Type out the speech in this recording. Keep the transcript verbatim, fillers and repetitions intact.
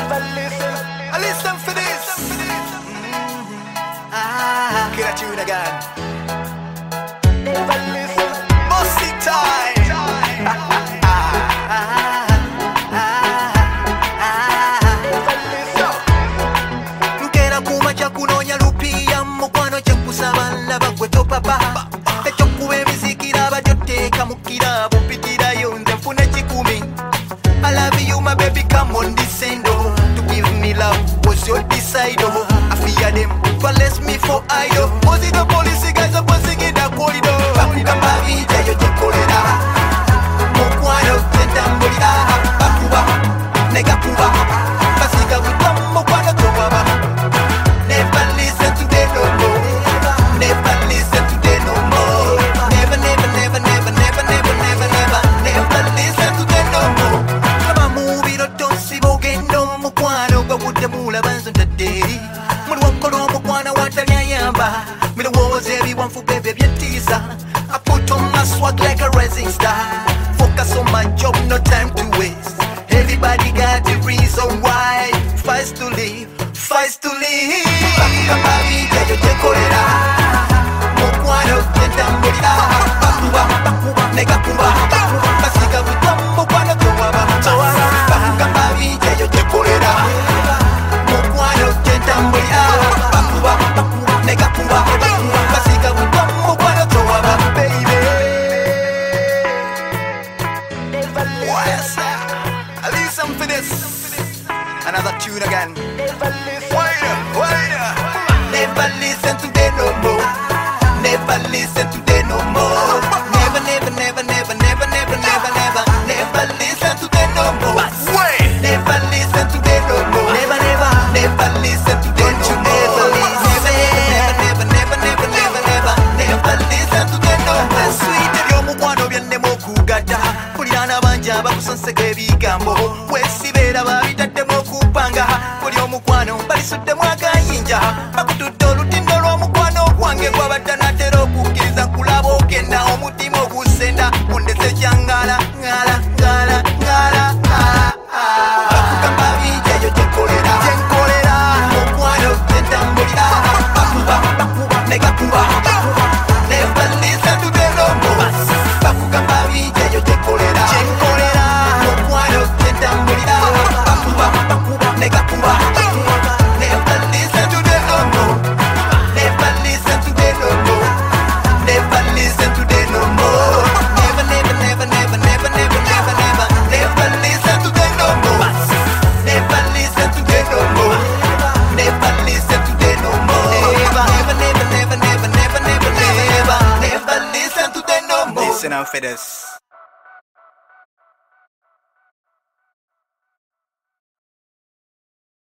Never listen. I listen for this. Mm-hmm. Ah, get a tune again. Never listen. Musty time. Nkera kumacha kunonya lupiya mukwano kyekusabala bagwe topapa ekyokuba emizikira bagyotteeka mu kirabo mpitirayo nze nfuna kikumi. I love you my baby, come on descend oh. To give me love was your decide oh. I fear them, but bless me for idol. Was it the police guys are busting in the corridor? Bakuka babi jayo chokolera mukwano tentambulira bakuba negakuba basika witwa mukwano tobaba. Never listen to them no more. Never listen to them no more. Never, never, never, never, never, never, never, never, never listen to them no more. Kama mubiro tonsibo gendo mukwano gwagudde mulabanzo ntadde muli wakola omukwana watalyayamba mirowooza ebiwanfu bebe byettiisa. I put on my swag like a rising star. Focus on my job, no time to waste. Everybody got the reason why. Fights to live, fights to live. Bakuka babi jayo chekolera mukwano tentambulira bakuba bakuba negakuba basika witwa mukwano towaba. Bakuka babi jayo chekolera mukwano tentambulira bakuba bakuba negakuba basika witwa mukwano towaba. Baby, yes, I listen for this. Another tune again. Wait up, wait up. Never listen to them no more. Never listen to them no more. Never, never, never, never, never, never, never, never, never listen to them no more. Never listen to them no more. Never, never, never listen to them no more. Never, never, never, never, never, never, never listen to them no more. Sweet ebyomukwano byennema okugata kuliraana bangi abakusonseka ebigambo wesibeera babitaddemu okupanga buli omukwano balisuddemu agayinja bakutudde olutindo lw'omukwano gwange gwabadde natera okukkiriza nkulaba ogenda omutima ogusenda ondese kyangala ngala ngala ngala. Bakuka babi jayo kyenkolera kyenkolera mukwano tentambulira bakuba bakuba negakuba. Never listen to them no more. Bakuka babi jayo kyenkolera kyenkolera mukwano tentambulira bakuba bakuba negakuba. Never listen to them no more. Never listen to them no more. Never listen to them no more. Never, never, never, never, never, never, never, never, never listen to them no more. Never listen to them no more. Never listen to them no more. Never, never, never, never, never, never, never, never, never listen to them no more. Listen out for this.